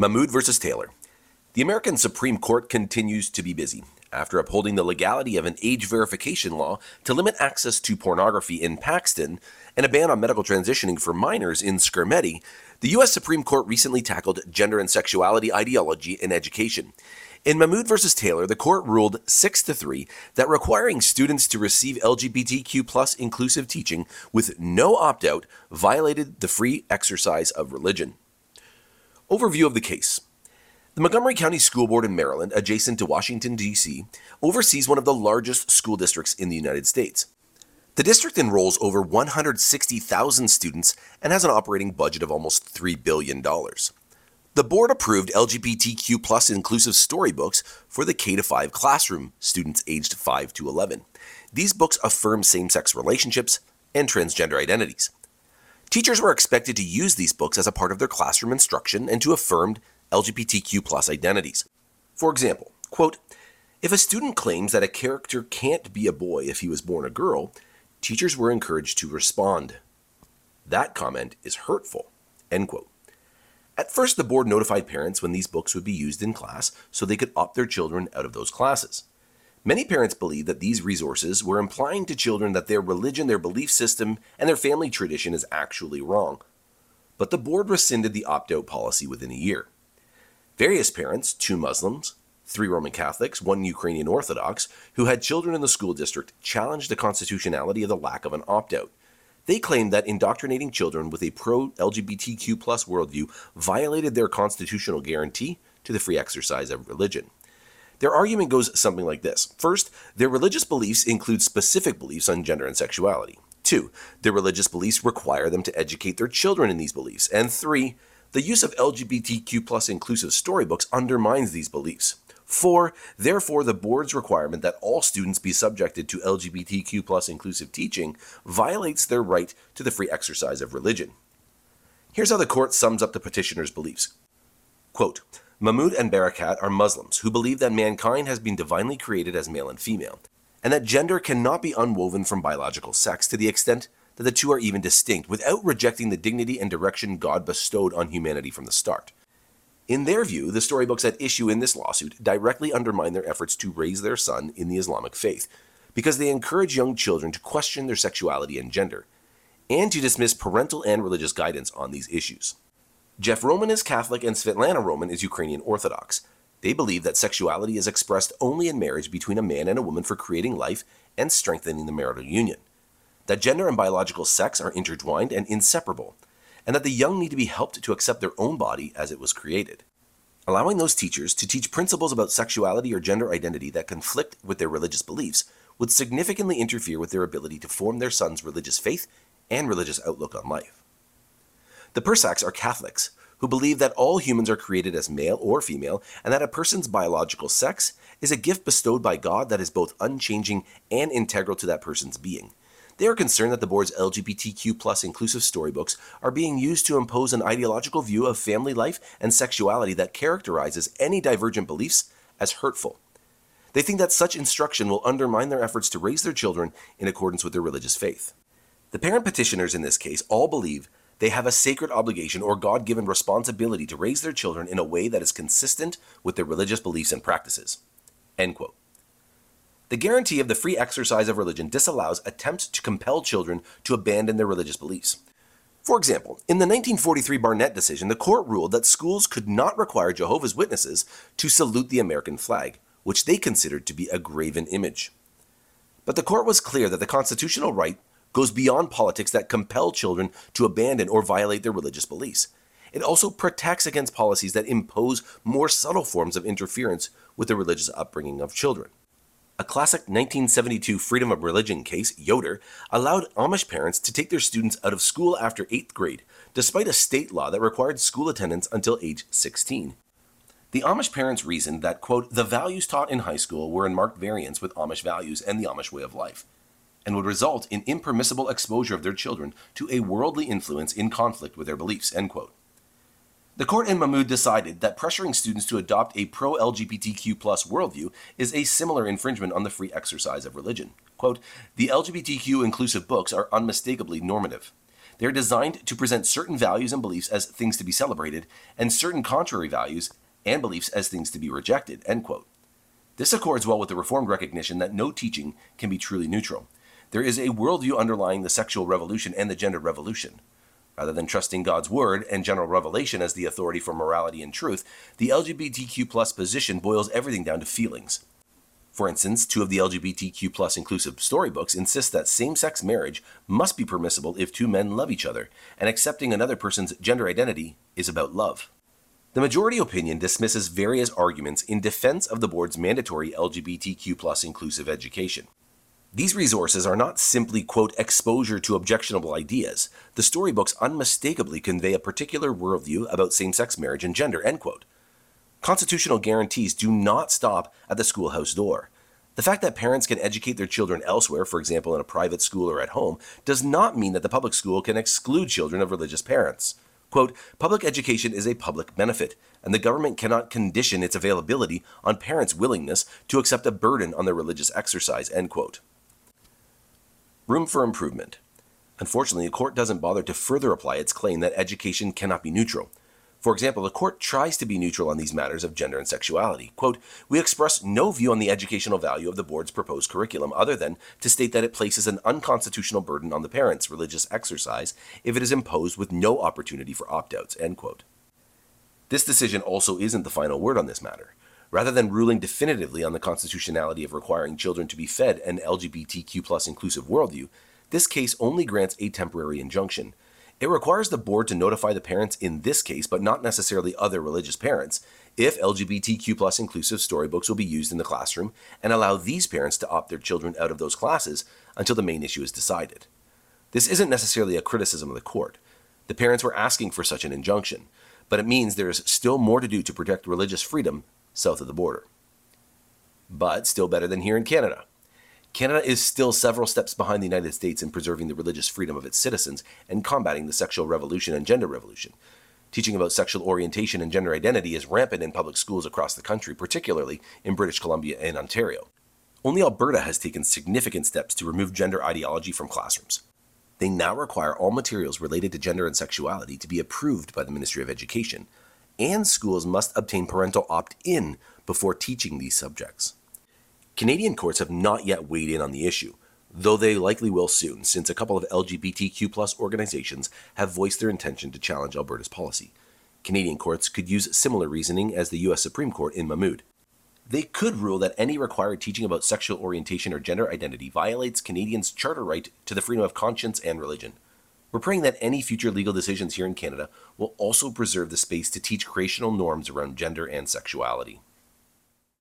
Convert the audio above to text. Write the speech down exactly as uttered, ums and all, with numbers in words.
Mahmoud versus Taylor. The American Supreme Court continues to be busy. After upholding the legality of an age verification law to limit access to pornography in Paxton and a ban on medical transitioning for minors in Skirmety, the U S Supreme Court recently tackled gender and sexuality ideology in education. In Mahmoud versus Taylor, the court ruled six to three that requiring students to receive L G B T Q plus inclusive teaching with no opt-out violated the free exercise of religion. Overview of the case. The Montgomery County School Board in Maryland, adjacent to Washington, D C, oversees one of the largest school districts in the United States. The district enrolls over one hundred sixty thousand students and has an operating budget of almost three billion dollars. The board approved L G B T Q plus inclusive storybooks for the K to five classroom, students aged five to eleven. These books affirm same-sex relationships and transgender identities. Teachers were expected to use these books as a part of their classroom instruction and to affirm L G B T Q plus identities. For example, quote, if a student claims that a character can't be a boy if he was born a girl, teachers were encouraged to respond. That comment is hurtful, end quote. At first, the board notified parents when these books would be used in class so they could opt their children out of those classes. Many parents believe that these resources were implying to children that their religion, their belief system, and their family tradition is actually wrong. But the board rescinded the opt-out policy within a year. Various parents, two Muslims, three Roman Catholics, one Ukrainian Orthodox, who had children in the school district, challenged the constitutionality of the lack of an opt-out. They claimed that indoctrinating children with a pro-L G B T Q plus worldview violated their constitutional guarantee to the free exercise of religion. Their argument goes something like this. First, their religious beliefs include specific beliefs on gender and sexuality. Two, their religious beliefs require them to educate their children in these beliefs. And three, the use of L G B T Q plus inclusive storybooks undermines these beliefs. Four, therefore, the board's requirement that all students be subjected to L G B T Q plus inclusive teaching violates their right to the free exercise of religion. Here's how the court sums up the petitioner's beliefs. Quote, Mahmoud and Barakat are Muslims who believe that mankind has been divinely created as male and female, and that gender cannot be unwoven from biological sex to the extent that the two are even distinct without rejecting the dignity and direction God bestowed on humanity from the start. In their view, the storybooks at issue in this lawsuit directly undermine their efforts to raise their son in the Islamic faith, because they encourage young children to question their sexuality and gender, and to dismiss parental and religious guidance on these issues. Jeff Roman is Catholic and Svetlana Roman is Ukrainian Orthodox. They believe that sexuality is expressed only in marriage between a man and a woman for creating life and strengthening the marital union, that gender and biological sex are intertwined and inseparable, and that the young need to be helped to accept their own body as it was created. Allowing those teachers to teach principles about sexuality or gender identity that conflict with their religious beliefs would significantly interfere with their ability to form their son's religious faith and religious outlook on life. The Persacks are Catholics who believe that all humans are created as male or female and that a person's biological sex is a gift bestowed by God that is both unchanging and integral to that person's being. They are concerned that the board's L G B T Q plus inclusive storybooks are being used to impose an ideological view of family life and sexuality that characterizes any divergent beliefs as hurtful. They think that such instruction will undermine their efforts to raise their children in accordance with their religious faith. The parent petitioners in this case all believe they have a sacred obligation or God-given responsibility to raise their children in a way that is consistent with their religious beliefs and practices. End quote. The guarantee of the free exercise of religion disallows attempts to compel children to abandon their religious beliefs. For example, in the nineteen forty-three Barnett decision, the court ruled that schools could not require Jehovah's Witnesses to salute the American flag, which they considered to be a graven image. But the court was clear that the constitutional right goes beyond politics that compel children to abandon or violate their religious beliefs. It also protects against policies that impose more subtle forms of interference with the religious upbringing of children. A classic nineteen seventy-two freedom of religion case, Yoder, allowed Amish parents to take their students out of school after eighth grade, despite a state law that required school attendance until age sixteen. The Amish parents reasoned that, quote, the values taught in high school were in marked variance with Amish values and the Amish way of life, and would result in impermissible exposure of their children to a worldly influence in conflict with their beliefs, end quote. The court in Mahmoud decided that pressuring students to adopt a pro-L G B T Q plus worldview is a similar infringement on the free exercise of religion. Quote, the L G B T Q inclusive books are unmistakably normative. They're designed to present certain values and beliefs as things to be celebrated, and certain contrary values and beliefs as things to be rejected, end quote. This accords well with the Reformed recognition that no teaching can be truly neutral. There is a worldview underlying the sexual revolution and the gender revolution. Rather than trusting God's word and general revelation as the authority for morality and truth, the L G B T Q plus position boils everything down to feelings. For instance, two of the L G B T Q plus inclusive storybooks insist that same-sex marriage must be permissible if two men love each other, and accepting another person's gender identity is about love. The majority opinion dismisses various arguments in defense of the board's mandatory L G B T Q plus inclusive education. These resources are not simply, quote, exposure to objectionable ideas. The storybooks unmistakably convey a particular worldview about same-sex marriage and gender, end quote. Constitutional guarantees do not stop at the schoolhouse door. The fact that parents can educate their children elsewhere, for example in a private school or at home, does not mean that the public school can exclude children of religious parents. Quote, public education is a public benefit, and the government cannot condition its availability on parents' willingness to accept a burden on their religious exercise, end quote. Room for improvement. Unfortunately, the court doesn't bother to further apply its claim that education cannot be neutral. For example, the court tries to be neutral on these matters of gender and sexuality. Quote, we express no view on the educational value of the board's proposed curriculum other than to state that it places an unconstitutional burden on the parents' religious exercise if it is imposed with no opportunity for opt-outs, end quote. This decision also isn't the final word on this matter. Rather than ruling definitively on the constitutionality of requiring children to be fed an L G B T Q plus inclusive worldview, this case only grants a temporary injunction. It requires the board to notify the parents in this case, but not necessarily other religious parents, if L G B T Q plus inclusive storybooks will be used in the classroom, and allow these parents to opt their children out of those classes until the main issue is decided. This isn't necessarily a criticism of the court. The parents were asking for such an injunction, but it means there is still more to do to protect religious freedom south of the border. But still better than here in Canada. Canada is still several steps behind the United States in preserving the religious freedom of its citizens and combating the sexual revolution and gender revolution. Teaching about sexual orientation and gender identity is rampant in public schools across the country, particularly in British Columbia and Ontario. Only Alberta has taken significant steps to remove gender ideology from classrooms. They now require all materials related to gender and sexuality to be approved by the Ministry of Education, and schools must obtain parental opt-in before teaching these subjects. Canadian courts have not yet weighed in on the issue, though they likely will soon, since a couple of L G B T Q plus organizations have voiced their intention to challenge Alberta's policy. Canadian courts could use similar reasoning as the U S Supreme Court in Mahmoud. They could rule that any required teaching about sexual orientation or gender identity violates Canadians' charter right to the freedom of conscience and religion. We're praying that any future legal decisions here in Canada will also preserve the space to teach creational norms around gender and sexuality.